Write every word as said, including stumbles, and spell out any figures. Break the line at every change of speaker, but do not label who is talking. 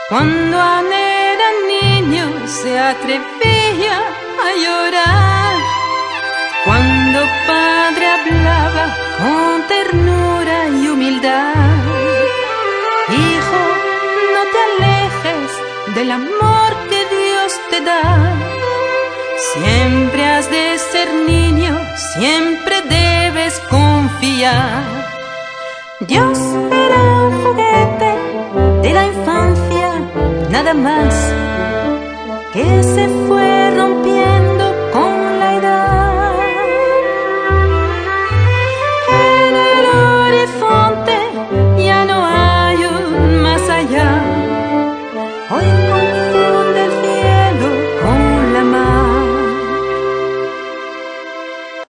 Cuando aún era niño se atrevía a llorar, cuando padre hablaba con ternura y humildad. Hijo, no te alejes del amor que Dios te da. Siempre has de ser niño, siempre debes confiar. Dios era un juguete de la infancia, nada más, que se fue rompiendo